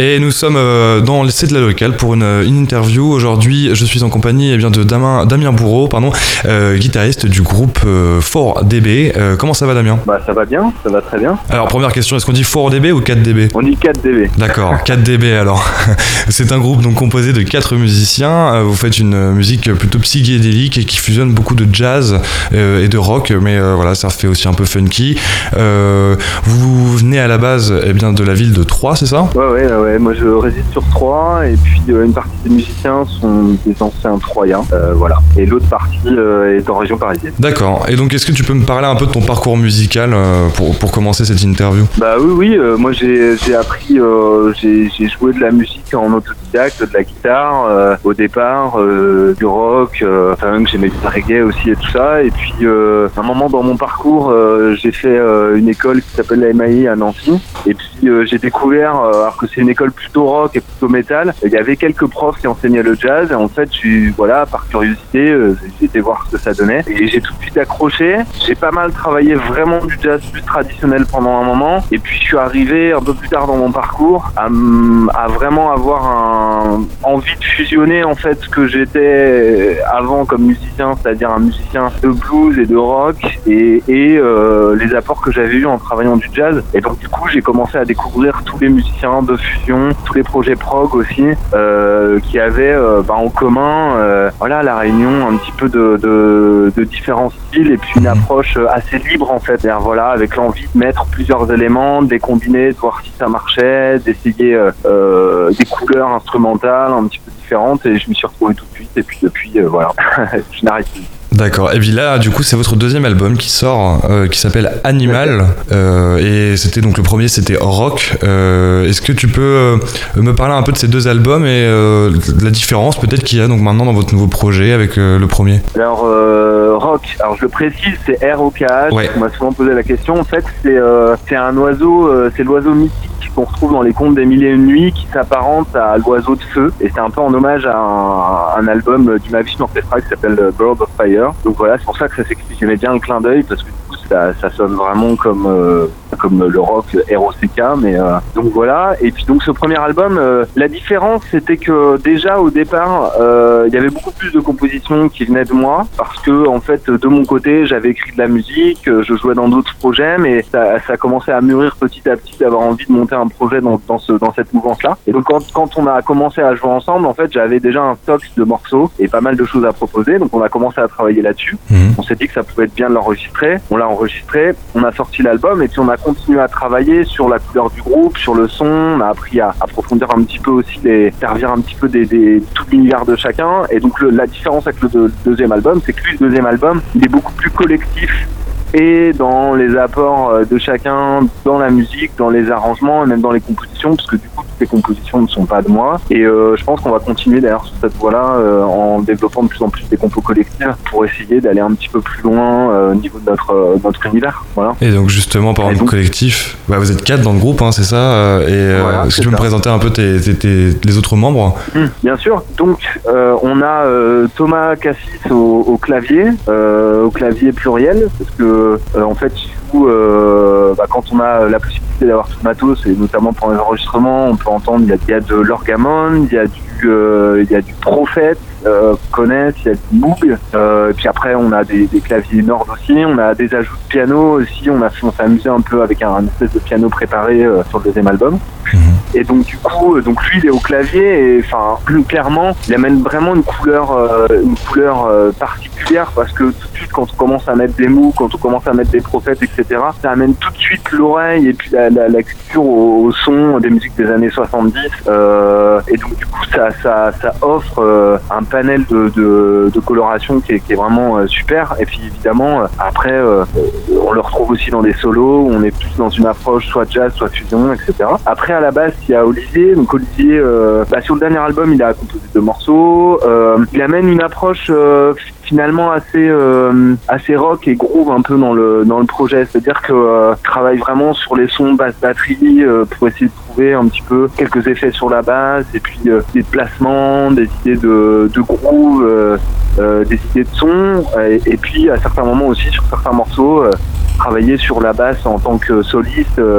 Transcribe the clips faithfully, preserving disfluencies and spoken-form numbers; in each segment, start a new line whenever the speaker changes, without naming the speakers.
Et nous sommes euh, dans l'essai de la locale pour une, une interview. Aujourd'hui, je suis en compagnie eh bien, de Damien, Damien Bourreau, pardon, euh, guitariste du groupe euh, quatre D B. Euh, comment ça va, Damien ?
Bah ça va bien, ça va très bien.
Alors première question, est-ce qu'on dit quatre D B ou quatre D B ?
On dit quatre D B.
D'accord, quatre D B alors. C'est un groupe donc composé de quatre musiciens. Vous faites une musique plutôt psychédélique et qui fusionne beaucoup de jazz euh, et de rock, mais euh, voilà, ça fait aussi un peu funky. Euh, vous venez à la base eh bien, de la ville de Troyes, c'est ça ?
Ouais, ouais, ouais. Moi je réside sur Troyes et puis euh, une partie des musiciens sont des anciens Troyens, euh, voilà. Et l'autre partie euh, est en région parisienne.
D'accord. Et donc est-ce que tu peux me parler un peu de ton parcours musical euh, pour, pour commencer cette interview ?
Bah oui, oui. Euh, moi j'ai, j'ai appris, euh, j'ai, j'ai joué de la musique en autodidacte, de la guitare euh, au départ, euh, du rock, euh, enfin même j'aimais le reggae aussi et tout ça. Et puis euh, à un moment dans mon parcours, euh, j'ai fait euh, une école qui s'appelle la M A I à Nancy. Et puis euh, j'ai découvert, euh, alors que c'est une école plutôt rock et plutôt métal, il y avait quelques profs qui enseignaient le jazz. Et en fait, je, voilà, par curiosité, euh, j'ai été voir ce que ça donnait. Et j'ai tout de suite accroché. J'ai pas mal travaillé vraiment du jazz plus traditionnel pendant un moment. Et puis je suis arrivé un peu plus tard dans mon parcours à, à vraiment avoir un, envie de fusionner en fait ce que j'étais avant comme musicien, c'est-à-dire un musicien de blues et de rock, et, et euh, les apports que j'avais eus en travaillant du jazz. Et donc du coup, j'ai commencé à découvrir tous les musiciens de fusion, tous les projets prog aussi, euh, qui avaient euh, bah, en commun euh, voilà, la réunion un petit peu de, de, de différents styles et puis une approche assez libre en fait. C'est-à-dire, voilà, avec l'envie de mettre plusieurs éléments, de les combiner, de voir si ça marchait, d'essayer euh, euh, des couleurs instrumentales un petit peu différentes, et je m'y suis retrouvé tout de suite. Et puis depuis, euh, voilà, je n'arrête plus.
D'accord. Et puis là, du coup, c'est votre deuxième album qui sort, euh, qui s'appelle Animal. Euh, et c'était donc le premier, c'était Rock. Euh, est-ce que tu peux euh, me parler un peu de ces deux albums et euh, de la différence peut-être qu'il y a donc maintenant dans votre nouveau projet avec euh, le premier ?
Alors euh, Rock, alors je le précise, c'est R O K H.
Ouais.
On m'a souvent posé la question. En fait, c'est euh, c'est un oiseau, euh, c'est l'oiseau mythique qu'on retrouve dans les contes des mille et une nuits, qui s'apparente à l'oiseau de feu, et c'est un peu en hommage à un, un album du Mahavishnu Orchestra qui s'appelle Bird of Fire. Donc voilà, c'est pour ça que ça s'explique. J'aimais bien le clin d'œil parce que du coup ça, ça sonne vraiment comme euh, comme le rock R O C K, mais euh, donc voilà. Et puis donc ce premier album, euh, la différence c'était que déjà au départ euh, il y avait beaucoup plus de compositions qui venaient de moi, parce que en fait de mon côté j'avais écrit de la musique, je jouais dans d'autres projets, mais ça, ça commençait à mûrir petit à petit, d'avoir envie de monter un projet dans, dans, ce, dans cette mouvance-là. Et donc quand, quand on a commencé à jouer ensemble, en fait j'avais déjà un stock de morceaux et pas mal de choses à proposer, donc on a commencé à travailler là-dessus. Mmh. On s'est dit que ça pouvait être bien de l'enregistrer, on l'a enregistré, on a sorti l'album, et puis on a continué à travailler sur la couleur du groupe, sur le son. On a appris à approfondir un petit peu aussi, les servir un petit peu des, des tout l'univers de chacun. Et donc le, la différence avec le, de, le deuxième album, c'est que lui, le deuxième album, il est beaucoup plus collectif, et dans les apports de chacun, dans la musique, dans les arrangements et même dans les compositions, parce que du coup toutes les compositions ne sont pas de moi. Et euh, je pense qu'on va continuer d'ailleurs sur cette voie-là euh, en développant de plus en plus des compos collectives pour essayer d'aller un petit peu plus loin euh, au niveau de notre, euh, notre univers. Voilà.
Et donc justement, par exemple, collectif, bah, vous êtes quatre dans le groupe, hein, c'est ça euh, et euh,
voilà,
est-ce que tu peux me présenter un peu tes, tes, tes, les autres membres ?
Mmh, bien sûr. Donc euh, on a euh, Thomas Cassis au, au clavier, euh, au clavier pluriel, parce que Euh, en fait, où, euh, bah, quand on a la possibilité d'avoir tout le matos, et notamment pour les enregistrements, on peut entendre, il y a, il y a de l'orgamon, il y a du, euh, il y a du prophète, euh, connaître, il y a du Moog, euh, et puis après on a des, des claviers Nord aussi, on a des ajouts de piano aussi, on a on s'est amusé un peu avec un, un espèce de piano préparé euh, sur le deuxième album. Mmh. Et donc du coup, euh, donc lui il est au clavier, et enfin plus clairement, il amène vraiment une couleur, euh, une couleur euh, particulière, parce que tout de suite quand on commence à mettre des Moog, quand on commence à mettre des prophètes, et cetera, ça amène tout de suite l'oreille et puis la, la, la culture au, au son des musiques des années soixante-dix, euh, et donc du coup ça, ça, ça offre euh, un panel de, de, de coloration qui est, qui est vraiment euh, super. Et puis évidemment euh, après euh, on le retrouve aussi dans des solos où on est plus dans une approche soit jazz, soit fusion, et cetera. Après à la base il y a Olivier, donc Olivier euh, bah, sur le dernier album il a composé deux morceaux, euh, il amène une approche euh, finalement assez euh, assez rock et groove un peu dans le dans le projet, c'est-à-dire que euh, travaille vraiment sur les sons basse batterie euh, pour essayer de trouver un petit peu quelques effets sur la basse, et puis euh, des placements, des idées de de groove, euh, euh, des idées de son, et, et puis à certains moments aussi sur certains morceaux euh, travailler sur la basse en tant que soliste, euh,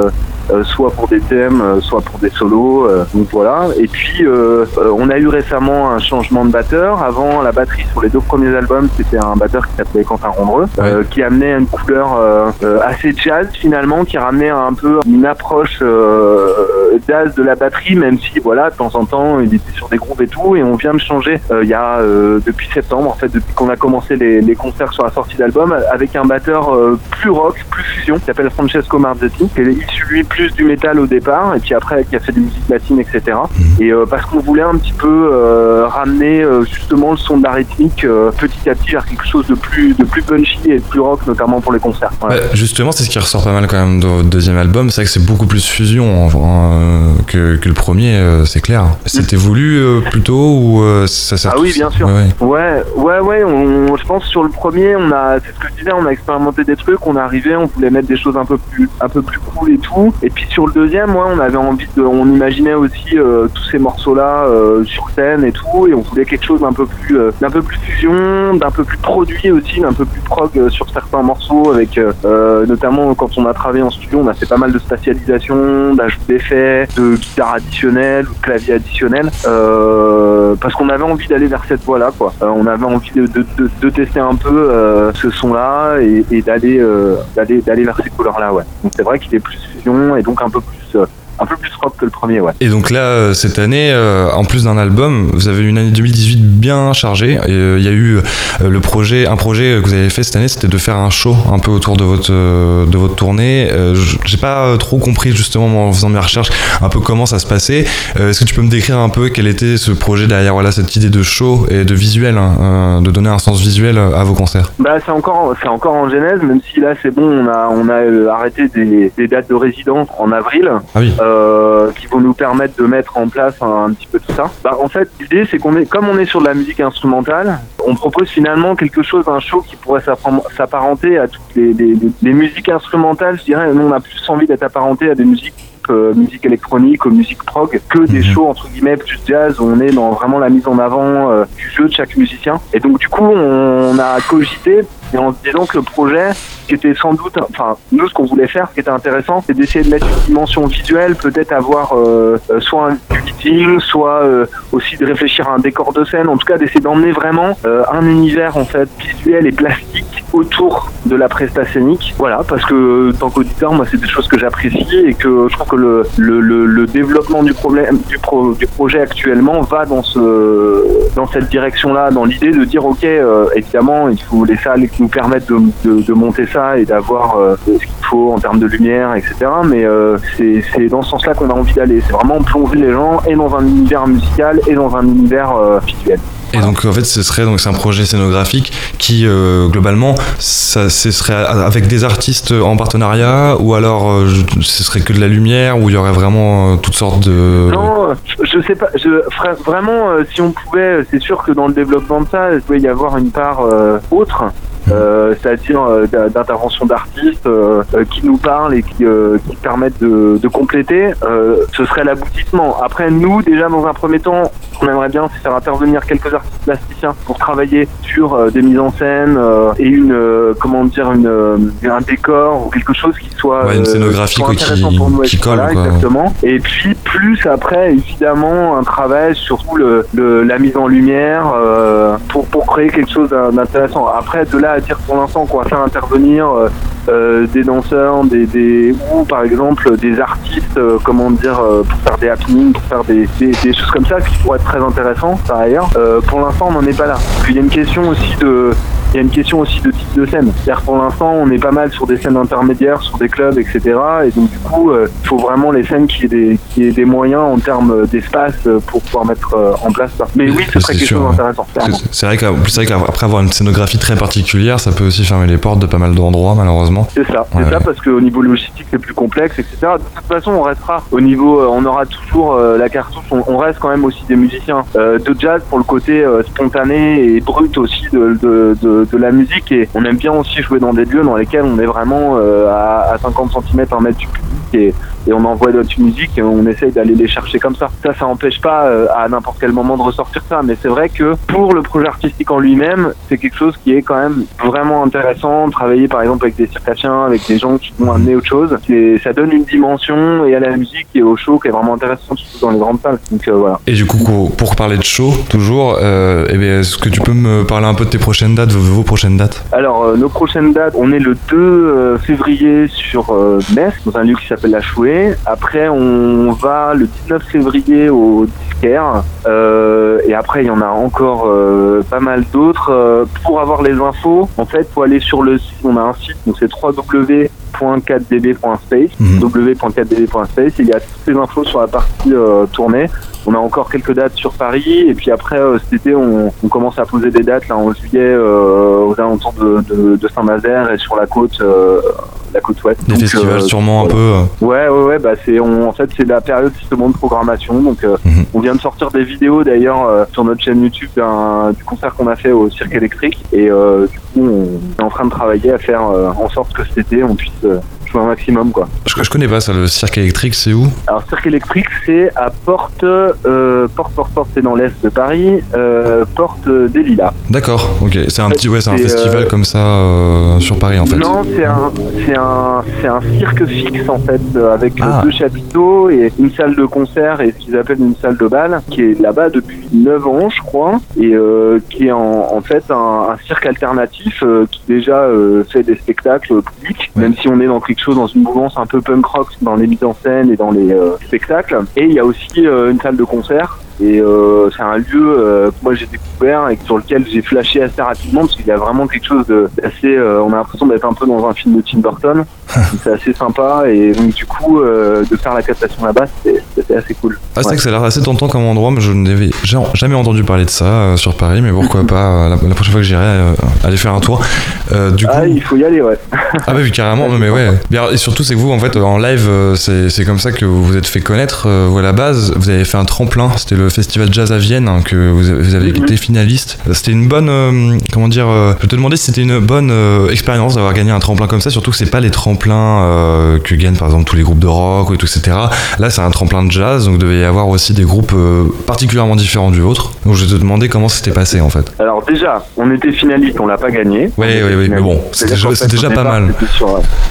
euh, soit pour des thèmes, euh, soit pour des solos. Euh, donc voilà. Et puis euh, euh, on a eu récemment un changement de batteur. Avant, la batterie sur les deux premiers albums, c'était un batteur qui s'appelait Quentin Rondreux, euh, ouais. qui amenait une couleur euh, euh, assez jazz finalement, qui ramenait un peu une approche euh, jazz de la batterie, même si voilà, de temps en temps, il était sur des groupes et tout. Et on vient de changer euh, il y a euh, depuis septembre, en fait, depuis qu'on a commencé les, les concerts sur la sortie d'album, avec un batteur euh, plus rock, plus fusion, qui s'appelle Francesco Marzetti, qui est issu lui plus du métal au départ, et puis après qui a fait des musiques latines, et cetera. Et euh, parce qu'on voulait un petit peu euh, ramener euh, justement le son de la rythmique euh, petit à petit vers quelque chose de plus de plus punchy et de plus rock, notamment pour les concerts. Voilà.
Ouais, justement, c'est ce qui ressort pas mal quand même de votre deuxième album. C'est vrai que c'est beaucoup plus fusion euh, que, que le premier, euh, c'est clair. C'était voulu euh, plutôt ou euh, ça sert?
Ah oui, bien sûr. Ouais, ouais, ouais. ouais on, je pense sur le premier, on a, c'est ce que je disais, on a expérimenté des trucs. On est arrivé, on voulait mettre des choses un peu plus, un peu plus cool et tout. Et puis sur le deuxième, ouais, on avait envie de, on imaginait aussi euh, tous ces morceaux-là euh, sur scène et tout, et on voulait quelque chose d'un peu plus, euh, d'un peu plus fusion, d'un peu plus produit aussi, d'un peu plus prog euh, sur certains morceaux, avec euh, notamment quand on a travaillé en studio, on a fait pas mal de spatialisation, d'ajout d'effets, de guitare additionnelle ou de clavier additionnel, euh, parce qu'on avait envie d'aller vers cette voie-là, quoi. Euh, on avait envie de, de, de, de tester un peu euh, ce son-là et, et d'aller, euh, d'aller, d'aller vers ces couleurs-là, ouais. Donc c'est vrai qu'il est plus fusion et donc un peu plus euh, un peu plus rock que le premier, ouais.
Et donc là, cette année, euh, en plus d'un album, vous avez une année deux mille dix-huit bien chargée. Il euh, y a eu euh, le projet, un projet que vous avez fait cette année, c'était de faire un show un peu autour de votre euh, de votre tournée. Euh, j'ai pas trop compris justement en faisant mes recherches un peu comment ça se passait. Euh, est-ce que tu peux me décrire un peu quel était ce projet derrière, voilà, cette idée de show et de visuel, hein, euh, de donner un sens visuel à vos concerts?
Bah c'est encore c'est encore en genèse, même si là c'est bon, on a on a euh, arrêté des, des dates de résidence en avril.
Ah oui.
Euh, qui vont nous permettre de mettre en place un, un petit peu tout ça. Bah, en fait, l'idée, c'est qu'on est, comme on est sur de la musique instrumentale, on propose finalement quelque chose, un show qui pourrait s'apparenter à toutes les, les, les musiques instrumentales. Je dirais, nous, on a plus envie d'être apparenté à des musiques Euh, musique électronique, aux musiques prog, que des shows entre guillemets plus jazz où on est dans vraiment la mise en avant euh, du jeu de chaque musicien. Et donc du coup on a cogité et en se disant que le projet, qui était sans doute, enfin nous ce qu'on voulait faire, ce qui était intéressant, c'est d'essayer de mettre une dimension visuelle, peut-être avoir euh, soit un editing, soit euh, aussi de réfléchir à un décor de scène, en tout cas d'essayer d'emmener vraiment euh, un univers en fait visuel et plastique autour de la presta scénique. Voilà, parce que tant qu'auditeur, moi c'est des choses que j'apprécie et que je trouve que le, le, le, le développement du problème du, pro, du projet actuellement va dans ce dans cette direction-là, dans l'idée de dire ok, euh, évidemment il faut les salles qui nous permettent de, de, de monter ça et d'avoir euh, ce qu'il faut en termes de lumière, et cetera. Mais euh, c'est, c'est dans ce sens-là qu'on a envie d'aller. C'est vraiment plonger les gens et dans un univers musical et dans un univers euh, visuel.
Et donc en fait ce serait donc c'est un projet scénographique qui euh, globalement ça ce serait avec des artistes en partenariat ou alors euh, ce serait que de la lumière ou il y aurait vraiment euh, toutes sortes de...
Non, je, je sais pas, je vraiment euh, si on pouvait, c'est sûr que dans le développement de ça il peut y avoir une part euh, autre. Euh, c'est-à-dire euh, d'intervention d'artistes euh, qui nous parlent et qui, euh, qui permettent de, de compléter, euh, ce serait l'aboutissement. Après, nous, déjà, dans un premier temps, ce qu'on aimerait bien, c'est faire intervenir quelques artistes plasticiens pour travailler sur euh, des mises en scène euh, et une, euh, comment dire, une, euh, un décor ou quelque chose qui soit,
ouais, une scénographie
euh, soit intéressant
qui,
pour nous.
Qui colle,
voilà,
quoi.
Exactement. Et puis, plus après, évidemment, un travail sur tout le, le, la mise en lumière euh, pour, pour créer quelque chose d'intéressant. Après, de là à dire pour l'instant qu'on va faire intervenir euh, euh, des danseurs, des, des ou par exemple des artistes, euh, comment dire, euh, pour faire des happenings, pour faire des, des, des choses comme ça, qui pourraient être très intéressantes par ailleurs. Euh, pour l'instant, on n'en est pas là. Parce qu'il y a une question aussi de Il y a une question aussi de type de scène. C'est-à-dire pour l'instant, on est pas mal sur des scènes intermédiaires, sur des clubs, et cetera. Et donc du coup, il euh, faut vraiment les scènes qui aient des, qui aient des moyens en termes d'espace euh, pour pouvoir mettre euh, en place ça. Mais oui, ce serait quelque chose d'intéressant.
C'est, c'est vrai qu'après avoir une scénographie très particulière, ça peut aussi fermer les portes de pas mal d'endroits, malheureusement.
C'est ça, c'est ouais, ça, ouais. Parce qu'au niveau logistique, c'est plus complexe, et cetera. De toute façon, on restera au niveau, euh, on aura toujours euh, la cartouche. On, on reste quand même aussi des musiciens euh, de jazz pour le côté euh, spontané et brut aussi de, de, de de la musique, et on aime bien aussi jouer dans des lieux dans lesquels on est vraiment euh, à, à cinquante centimètres, un mètre du public. et, et on envoie notre musique et on essaye d'aller les chercher comme ça. Ça, ça n'empêche pas euh, à n'importe quel moment de ressortir ça, mais c'est vrai que pour le projet artistique en lui-même, c'est quelque chose qui est quand même vraiment intéressant. Travailler par exemple avec des circassiens, avec des gens qui vont amener autre chose, c'est, ça donne une dimension et à la musique et au show qui est vraiment intéressant, surtout dans les grandes salles. Donc euh, voilà.
Et du coup, pour parler de show, toujours, euh, eh bien, est-ce que tu peux me parler un peu de tes prochaines dates, vos, vos prochaines dates?
Alors, euh, nos prochaines dates, on est le deux février sur euh, Metz, dans un lieu qui s'appelle La Chouée. Après, on va le dix-neuf février au Disquaire. Euh, et après, il y en a encore euh, pas mal d'autres. Euh, pour avoir les infos, en fait, faut aller sur le site. On a un site, donc c'est w w w point quatre d b point space. Mmh. w w w point quatre d b point space. Il y a toutes les infos sur la partie euh, tournée. On a encore quelques dates sur Paris et puis après euh, cet été on, on commence à poser des dates là en juillet euh, aux alentours de, de, de Saint-Nazaire et sur la côte euh, la côte ouest.
Des donc, festivals euh, sûrement voilà. un peu.
Ouais ouais ouais bah c'est on, en fait c'est la période justement de programmation donc euh, mm-hmm. on vient de sortir des vidéos d'ailleurs euh, sur notre chaîne YouTube d'un, du concert qu'on a fait au Cirque Électrique et euh, du coup on est en train de travailler à faire euh, en sorte que cet été on puisse euh, un maximum quoi.
Je, je connais pas ça, le Cirque Électrique, c'est où?
Alors Cirque Électrique, c'est à Porte, euh, Porte, Porte, Porte, c'est dans l'est de Paris, euh, Porte des Lilas.
D'accord, ok. C'est un petit, ouais, c'est,
c'est
un festival euh... comme ça euh, sur Paris en fait.
Non, c'est un, c'est un, c'est un cirque fixe en fait, avec ah. deux chapiteaux et une salle de concert et ce qu'ils appellent une salle de bal, qui est là-bas depuis neuf ans, je crois, et euh, qui est en, en fait un, un cirque alternatif euh, qui déjà euh, fait des spectacles publics, ouais. même si on est dans quelque chose dans une mouvance un peu punk rock dans les mises en scène et dans les euh, spectacles. Et il y a aussi euh, une salle de concert. Et euh, c'est un lieu euh, que moi j'ai découvert et sur lequel j'ai flashé assez rapidement parce qu'il y a vraiment quelque chose de, d'assez... Euh, on a l'impression d'être un peu dans un film de Tim Burton. C'est assez sympa et donc du coup euh, de faire la captation là-bas c'était, c'était assez cool.
Ah c'est ouais. vrai que ça a l'air assez tentant comme endroit, mais je n'avais jamais entendu parler de ça euh, sur Paris, mais pourquoi pas la, la prochaine fois que j'irai euh, aller faire un tour. Euh, du coup...
Ah il faut y aller ouais.
Ah bah oui carrément, mais ouais. Et surtout c'est que vous en fait en live c'est, c'est comme ça que vous vous êtes fait connaître. Vous à la base vous avez fait un tremplin, c'était le festival Jazz à Vienne hein, que vous avez, vous avez mm-hmm. été finaliste. C'était une bonne euh, comment dire euh, je te demandais si c'était une bonne euh, expérience d'avoir gagné un tremplin comme ça, surtout que c'est pas les tremplins euh, que gagnent par exemple tous les groupes de rock et tout, et cetera. Là c'est un tremplin de jazz, donc il devait y avoir aussi des groupes euh, particulièrement différents du vôtre. Donc je te demandais comment c'était passé en fait.
Alors déjà on était finaliste, on l'a pas gagné.
Oui oui oui mais bon c'est déjà, c'est déjà pas mal.
Sur...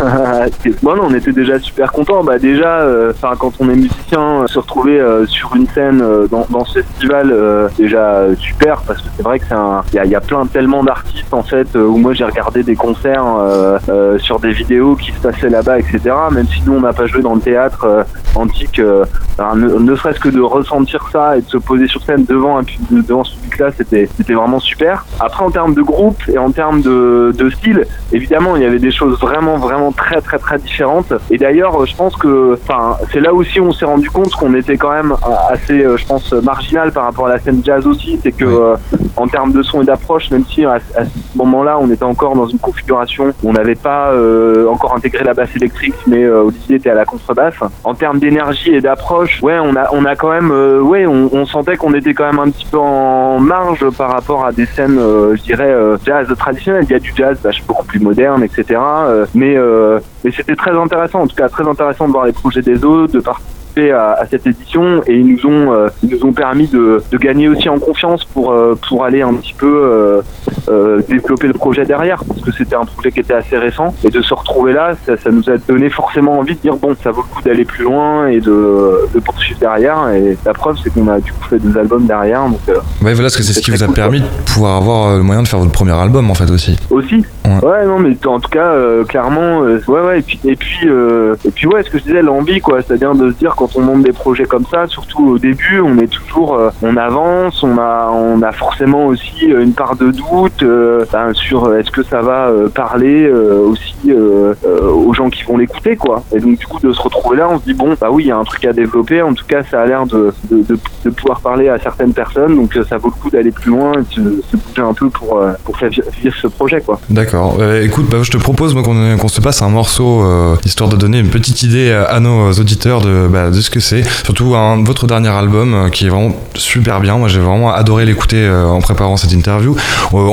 bon non on était déjà super contents. Bah déjà euh, quand on est musicien se retrouver euh, sur une scène euh, dans, dans ce festival euh, déjà euh, super parce que c'est vrai que c'est un il y a, y a plein tellement d'artistes en fait euh, où moi j'ai regardé des concerts euh, euh, sur des vidéos qui se passaient là-bas etc, même si nous on n'a pas joué dans le théâtre euh, antique euh, ne, ne serait-ce que de ressentir ça et de se poser sur scène devant un, devant ce public là c'était, c'était vraiment super. Après en termes de groupe et en termes de, de style évidemment il y avait des choses vraiment vraiment très très très différentes et d'ailleurs je pense que enfin c'est là aussi on s'est rendu compte qu'on était quand même assez je pense marginal par rapport à la scène jazz aussi, c'est que euh, en termes de son et d'approche, même si à, à ce moment-là on était encore dans une configuration où on n'avait pas euh, encore intégré la basse électrique, mais euh, Olivier était à la contrebasse. En termes d'énergie et d'approche, ouais, on a on a quand même, euh, ouais, on, on sentait qu'on était quand même un petit peu en marge par rapport à des scènes, euh, je dirais euh, jazz traditionnelles. Il y a du jazz bah, beaucoup plus moderne, et cetera. Euh, mais euh, mais c'était très intéressant, en tout cas très intéressant de voir les projets des autres, de participer À, à cette édition et ils nous ont euh, ils nous ont permis de, de gagner aussi en confiance pour euh, pour aller un petit peu euh, euh, développer le projet derrière parce que c'était un projet qui était assez récent et de se retrouver là ça, ça nous a donné forcément envie de dire bon ça vaut le coup d'aller plus loin et de, de poursuivre derrière et la preuve c'est qu'on a du coup fait deux albums derrière donc euh,
ouais voilà parce que c'est, c'est ce qui vous a cool, permis quoi. De pouvoir avoir le moyen de faire votre premier album en fait aussi
aussi ouais, ouais non mais en tout cas euh, clairement euh, ouais ouais et puis et puis euh, et puis ouais ce que je disais l'envie quoi c'est-à-dire de se dire quand on monte des projets comme ça, surtout au début, on est toujours, euh, on avance, on a, on a forcément aussi une part de doute euh, ben, sur est-ce que ça va euh, parler euh, aussi euh, euh, aux gens qui vont l'écouter, quoi. Et donc du coup de se retrouver là, on se dit bon, bah oui, il y a un truc à développer. En tout cas, ça a l'air de, de, de, de pouvoir parler à certaines personnes, donc ça vaut le coup d'aller plus loin et de se bouger un peu pour euh, pour faire vivre ce projet, quoi.
D'accord. Euh, écoute, bah, je te propose moi, qu'on, qu'on se passe un morceau euh, histoire de donner une petite idée à nos auditeurs de, bah, de ce que c'est. Surtout un, votre dernier album euh, qui est vraiment super bien. Moi, j'ai vraiment adoré l'écouter euh, en préparant cette interview. Euh, on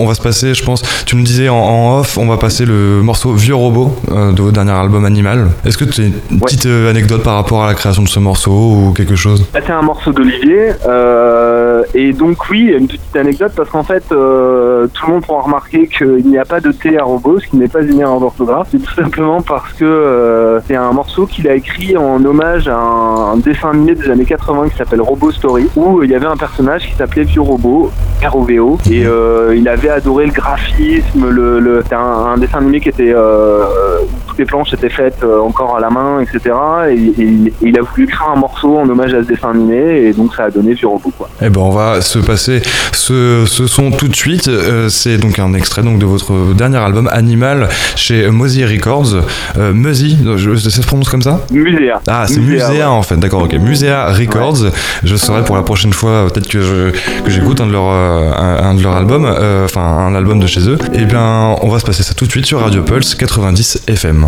va se passer, je pense, tu me disais en, en off, on va passer le morceau Vieux Robot euh, de votre dernier album Animal. Est-ce que tu as une
Ouais.
petite euh, anecdote par rapport à la création de ce morceau ou quelque chose?
Là, c'est un morceau d'Olivier. Euh, et donc, oui, une petite anecdote, parce qu'en fait, euh, tout le monde pourra remarquer qu'il n'y a pas de T à robot, ce qui n'est pas une erreur d'orthographe. C'est tout simplement parce que euh, c'est un morceau qu'il a écrit en hommage à un, un dessin animé des années quatre-vingts qui s'appelle Robot Story, où il y avait un personnage qui s'appelait Vieux Robot, R O V O, et euh, il avait adoré le graphisme, le, le, c'était un, un dessin animé qui était... Euh, toutes les planches étaient faites euh, encore à la main, et cetera. Et, et, et il a voulu créer un morceau en hommage à ce dessin animé, et donc ça a donné Vieux Robot, quoi.
Eh ben on va se passer ce, ce son tout de suite. Euh, c'est donc un extrait donc de votre dernier album Animal chez Mosey Records. Euh, Mosey, je, ça se prononce comme ça?
Muséa.
Ah, c'est
Muséa,
Muséa
ouais.
en fait, d'accord, ok. Muséa Records. Ouais. Je saurai pour la prochaine fois, peut-être que, je, que j'écoute un de leurs euh, un, un de leurs albums, euh, enfin un album de chez eux. Et bien, on va se passer ça tout de suite sur Radio Pulse quatre-vingt-dix F M.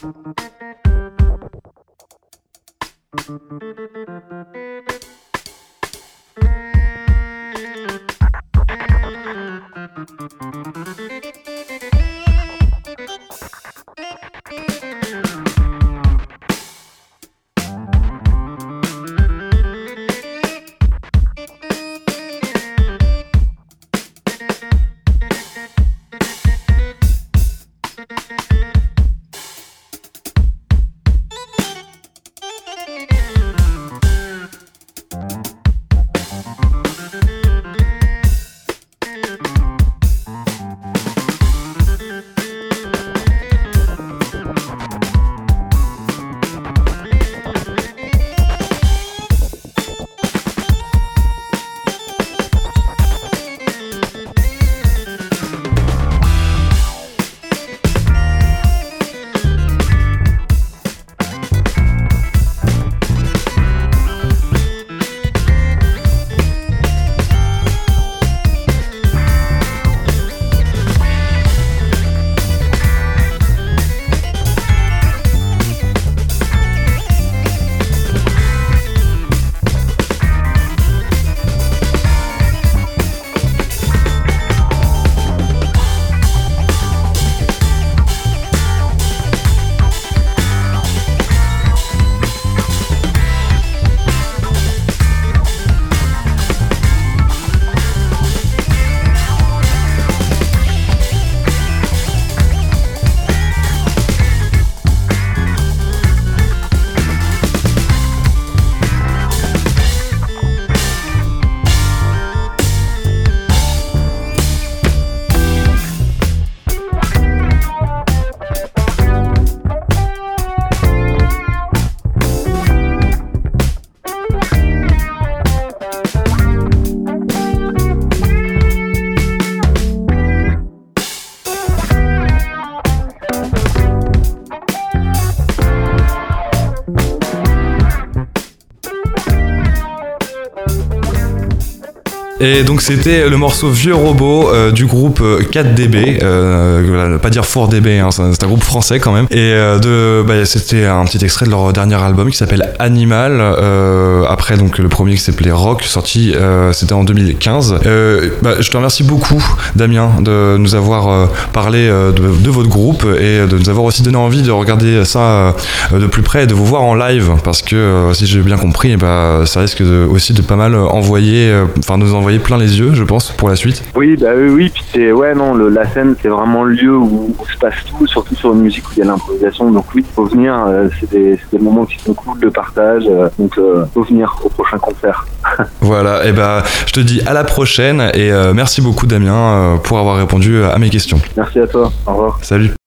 Et donc c'était le morceau Vieux Robot euh, du groupe quatre D B, euh, pas dire quatre D B, hein, c'est un groupe français quand même. Et euh, de, bah, c'était un petit extrait de leur dernier album qui s'appelle Animal. Euh, après donc le premier qui s'appelait Rock, sorti euh, c'était en deux mille quinze. Euh, bah, je te remercie beaucoup Damien de nous avoir euh, parlé euh, de, de votre groupe et de nous avoir aussi donné envie de regarder ça euh, de plus près et de vous voir en live parce que euh, si j'ai bien compris, bah, ça risque de, aussi de pas mal envoyer, enfin euh, nous envoyer plein les yeux, je pense, pour la suite.
Oui, bah oui, oui. Puis c'est ouais, non, le, la scène, c'est vraiment le lieu où, où se passe tout, surtout sur une musique où il y a l'improvisation. Donc oui, faut venir. Euh, c'est, des, c'est des moments qui sont cool de partage. Euh, donc euh, faut venir au prochain concert.
Voilà. Et bah, je te dis à la prochaine et euh, merci beaucoup Damien euh, pour avoir répondu à mes questions.
Merci à toi. Au revoir.
Salut.